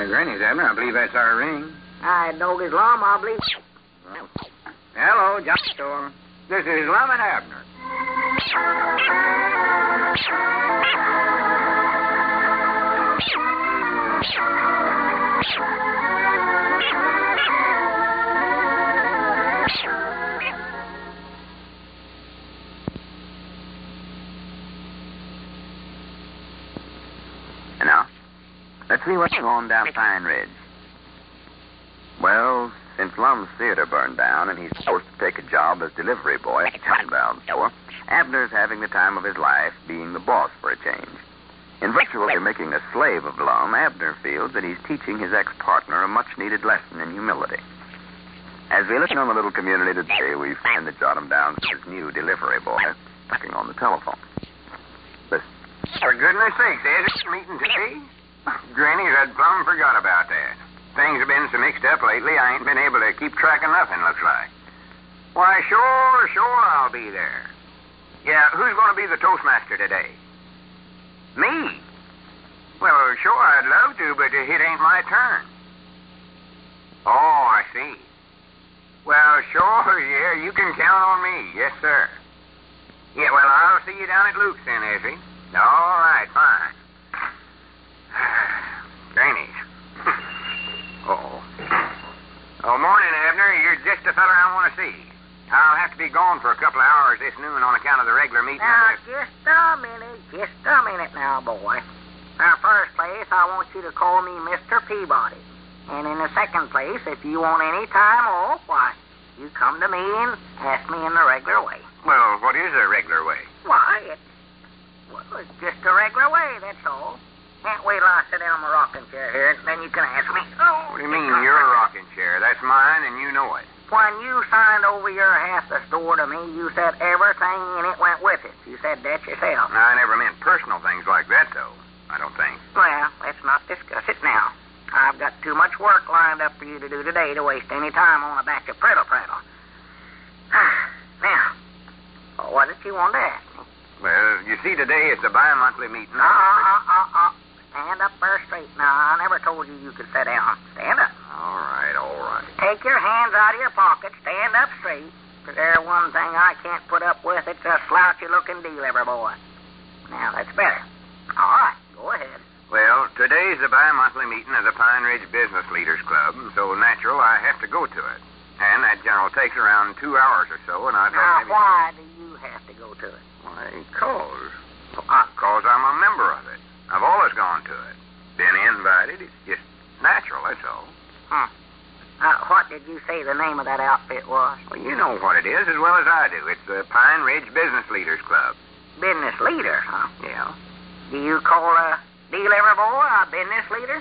Granny's, Abner. I believe that's our ring. I dog his lum, I believe. Hello, John Store. This is Lum and Abner. Now, let's see what's going on down Pine Ridge. Well, since Lum's theater burned down and he's forced to take a job as delivery boy at a time-bound store, Abner's having the time of his life being the boss for a change. In virtually making a slave of Lum, Abner feels that he's teaching his ex-partner a much-needed lesson in humility. As we listen on the little community today, we find that Jot him down his new delivery boy talking on the telephone. Listen. For goodness sakes, there's a meeting today? Granny's had plumb forgot about that. Things have been so mixed up lately, I ain't been able to keep track of nothing, looks like. Why, sure, I'll be there. Yeah, who's going to be the Toastmaster today? Me? Well, sure, I'd love to, but it ain't my turn. Oh, I see. Well, sure, yeah, you can count on me. Yes, sir. Yeah, well, I'll see you down at Luke's then, Ezzy. All right, fine. Granny's. Oh, morning, Abner. You're just the fella I want to see. I'll have to be gone for a couple of hours this noon on account of the regular meeting. Now, just a minute now, boy. Now, first place, I want you to call me Mr. Peabody. And in the second place, if you want any time off, why, you come to me and ask me in the regular way. Well, what is a regular way? Why, it's just a regular way, that's all. Can't wait till I sit down in my rocking chair here, and then you can ask me. Oh, what do you mean, your rocking chair? That's mine, and you know it. When you signed over your half the store to me, you said everything in it went with it. You said that yourself. I never meant personal things like that, though. I don't think. Well, let's not discuss it now. I've got too much work lined up for you to do today to waste any time on a batch of prattle. Now, what did you want to ask me? Well, you see, today is the bi-monthly meeting. Stand up there straight. Now, I never told you could sit down. Stand up. All right. Take your hands out of your pockets. Stand up straight. There's one thing I can't put up with. It's a slouchy-looking delivery boy. Now, that's better. All right, go ahead. Well, today's the bi-monthly meeting of the Pine Ridge Business Leaders Club, so natural I have to go to it. And that general takes around 2 hours or so, and I thought Now, maybe... why do you have to go to it? Why, because I'm a member of it. I've always gone to it. Been invited. It's just natural, that's all. What did you say the name of that outfit was? Well, you know what it is as well as I do. It's the Pine Ridge Business Leaders Club. Business leader, huh? Yeah. Do you call a delivery boy a business leader?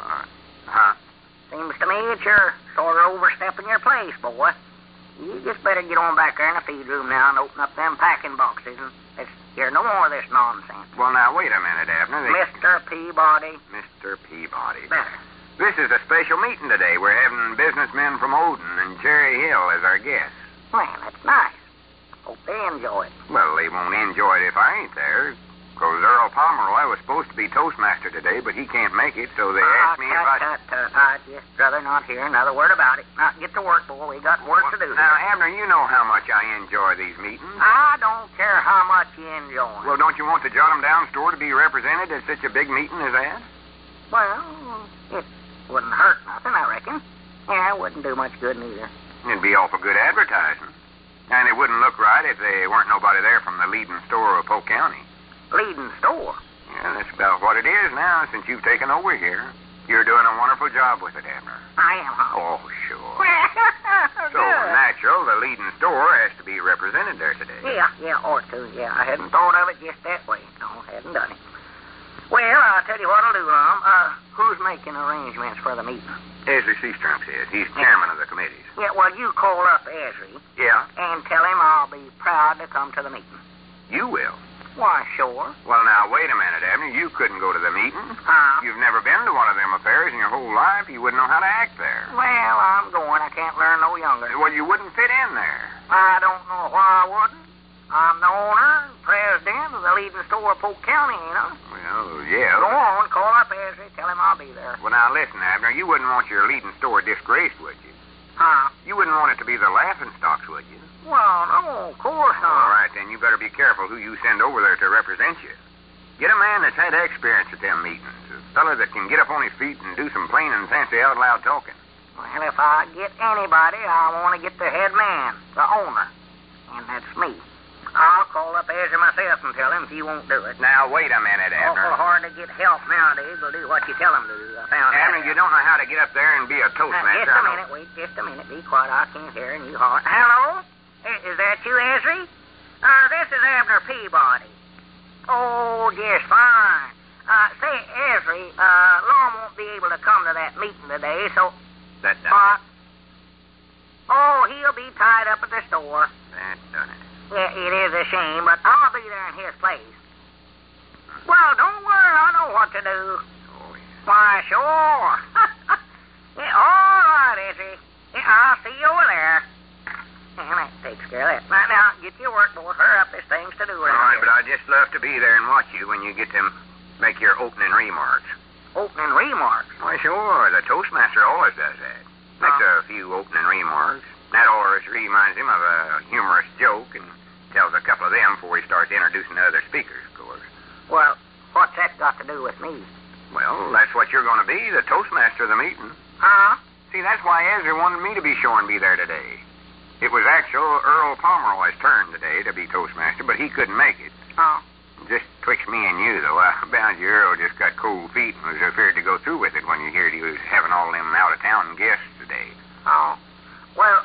Seems to me that you're sort of overstepping your place, boy. You just better get on back there in the feed room now and open up them packing boxes and let's hear no more of this nonsense. Well, now, wait a minute, Abner. Mr. Peabody. Mr. Peabody. Better. This is a special meeting today. We're having businessmen from Odin and Cherry Hill as our guests. Well, that's nice. Hope they enjoy it. Well, they won't enjoy it if I ain't there. Because Earl Pomeroy was supposed to be Toastmaster today, but he can't make it, so they asked me if I... I'd just rather not hear another word about it. Now, get to work, boy. We got work to do. Now, Abner, you know how much I enjoy these meetings. I don't care how much you enjoy. Well, don't you want the Jot 'em Down store to be represented at such a big meeting as that? Well, it wouldn't hurt nothing, I reckon. Yeah, it wouldn't do much good neither. It'd be awful good advertising. And it wouldn't look right if there weren't nobody there from the leading store of Polk County. Leading store? Yeah, that's about what it is now since you've taken over here. You're doing a wonderful job with it, Abner. I am, huh? Oh, sure. So natural, the leading store has to be represented there today. Yeah, ought to. Yeah, I hadn't thought of it just that way. No, hadn't done it. Well, I'll tell you what I'll do, Lum. Who's making arrangements for the meeting? Ezra Seastrump is. He's chairman of the committees. Yeah, well, you call up Ezra. Yeah? And tell him I'll be proud to come to the meeting. You will? Why, sure. Well, now, wait a minute, Abner. You couldn't go to the meeting. Huh? You've never been to one of them affairs in your whole life. You wouldn't know how to act there. Well, I'm going. I can't learn no younger. Well, you wouldn't fit in there. I don't know why I wouldn't. I'm the owner and president of the leading store of Polk County, you know. Well, Oh, yeah. Go on, call up Ezra. Tell him I'll be there. Well, now, listen, Abner. You wouldn't want your leading store disgraced, would you? Huh? You wouldn't want it to be the laughing stocks, would you? Well, no, of course not. All right, then. You better be careful who you send over there to represent you. Get a man that's had experience at them meetings. A fella that can get up on his feet and do some plain and fancy out-loud talking. Well, if I get anybody, I want to get the head man, the owner. And that's me. I'll call up Ezra myself and tell him if he won't do it. Now, wait a minute, Abner. Awful hard to get help nowadays will do what you tell them to do. I found Abner, you don't know how to get up there and be a toastmaster. Just a minute. Wait just a minute. Be quiet. I can't hear and you holler. Hello? Is that you, Ezra? This is Abner Peabody. Oh, just fine. Say, Ezra, Lon won't be able to come to that meeting today, so... That done What? Oh, he'll be tied up at the store. That done it. Yeah, it is a shame, but I'll be there in his place. Well, don't worry. I know what to do. Oh, yeah. Why, sure. Yeah, all right, Ezra. Yeah, I'll see you over there. And that takes care of that. Now, get your work, boy. Hurry up. There's things to do All around right, here. but I'd just love to be there and watch you when you get to make your opening remarks. Opening remarks. Why, sure. The Toastmaster always does that. Makes a few opening remarks. That always reminds him of a humorous joke and tells a couple of them before he starts introducing the other speakers, of course. Well, what's that got to do with me? Well, that's what you're going to be, the Toastmaster of the meeting. Huh? See, that's why Ezra wanted me to be sure and be there today. It was actual Earl Pomeroy's turn today to be Toastmaster, but he couldn't make it. Oh. Just twixt me and you, though. I bound you Earl just got cold feet and was afraid to go through with it when you heard he was having all them out-of-town guests today. Oh. Well,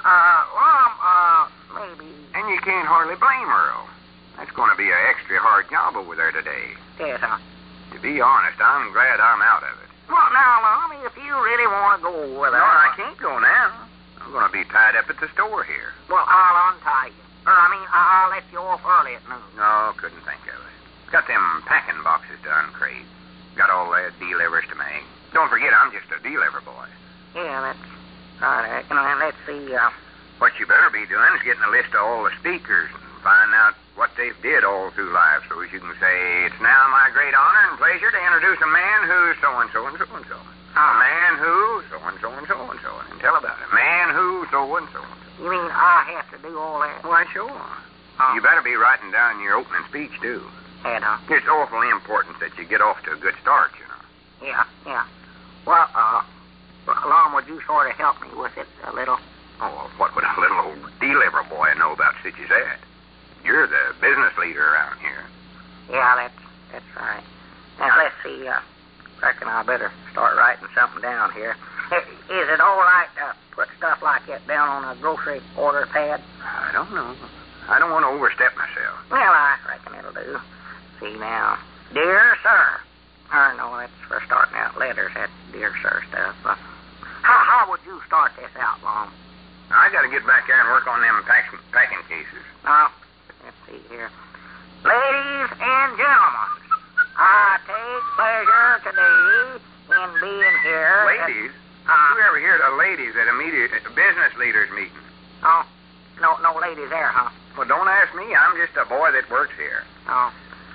maybe... And you can't hardly blame Earl. That's going to be an extra hard job over there today. Yes, huh? To be honest, I'm glad I'm out of it. Well, now, Lon, if you really want to go over there... No, I can't go now. I'm going to be tied up at the store here. Well, I'll untie you. I'll let you off early at noon. No, couldn't think of it. Got them packing boxes to uncrate. Got all that delivers to make. Don't forget, I'm just a deliver boy. Yeah, that's right. Let's see, What you better be doing is getting a list of all the speakers and finding out what they've did all through life so as you can say, it's now my great honor and pleasure to introduce a man who's so-and-so and so-and-so. A man who so-and-so and so-and-so. And tell about it. Man who so-and-so and so. You mean I have to do all that? Why, sure. You better be writing down your opening speech, too. Head, huh? It's awfully important that you get off to a good start, you know. Yeah. Well, Lon, would you sort of help me with it a little? Oh, what would a little old deliver boy know about such as that? You're the business leader around here. Yeah, that's right. Now, let's see, reckon I better start writing something down here. Is it all right to put stuff like that down on a grocery order pad? I don't know. I don't want to overstep myself. Well, I reckon it'll do. See now. Dear Sir. No, that's for starting out letters, that Dear Sir stuff. How would you start this out, Lon? I got to get back there and work on them packing cases. Let's see here. Ladies and gentlemen, I take pleasure today in being here. Ladies? You ever hear of ladies at a business leaders meeting? Oh, no ladies there, huh? Well, don't ask me. I'm just a boy that works here. Oh.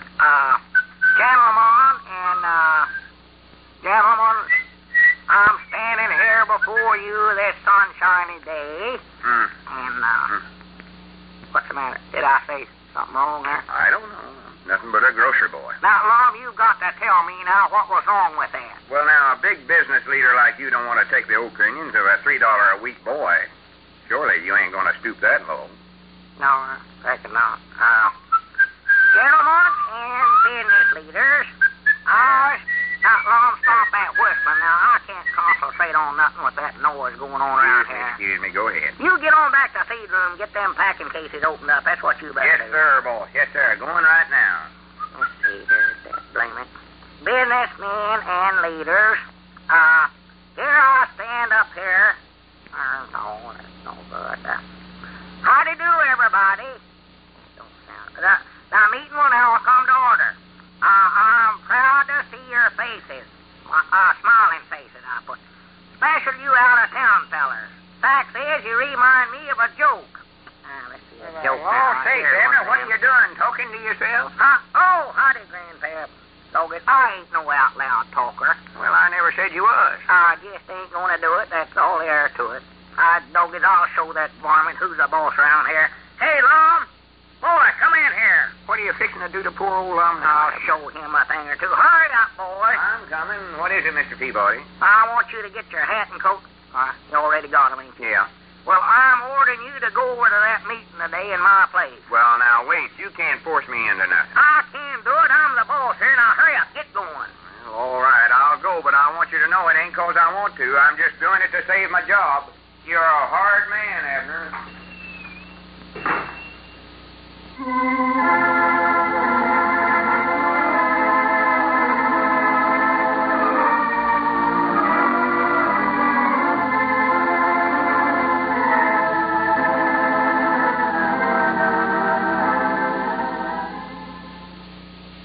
Gentlemen, I'm standing here before you this sunshiny day. And, what's the matter? Did I say something wrong there? I don't know. Nothing but a grocery boy. Now, Lon, you've got to tell me now what was wrong with that. Well, now, a big business leader like you don't want to take the opinions of a $3 a week boy. Surely you ain't going to stoop that low. No, I reckon not. Gentlemen and business leaders, Lon, stop that whistling now. I can't concentrate on nothing with that noise going on around here. Excuse me, go ahead. You get on back to the feed room, get them packing cases opened up. That's what you better Yes, do. sir, boy. Yes, sir. Going right now. Let's see, here's that, blame it. Businessmen and leaders, here I stand up here. No, that's no good. Howdy do, everybody. Don't sound good. The meeting will now come to order. I'm proud to see your faces. Smiling faces, I put. Especially you out-of-town fellers. Fact is, you remind me of a joke. Let's see a joke. Oh, say, Abner, what are you doing? Talking to yourself? Huh? Oh, howdy, Grandpap. Dog it. I ain't no out loud talker. Well, I never said you was. I just ain't gonna do it. That's all there to it. Doggies, I'll show that varmint who's the boss around here. Hey, Lum! Boy, come in here. What are you fixing to do to poor old Lum? I'll show him a thing or two. Hurry up, boy. I'm coming. What is it, Mr. Peabody? I want you to get your hat and coat. You already got 'em, ain't you? Yeah. Well, I'm ordering you to go over to that meeting today in my place. Well, now, wait. You can't force me into nothing. I can do it. I'm the boss here. Now, hurry up. Get going. Well, all right, I'll go, but I want you to know it ain't 'cause I want to. I'm just doing it to save my job. You're a hard man.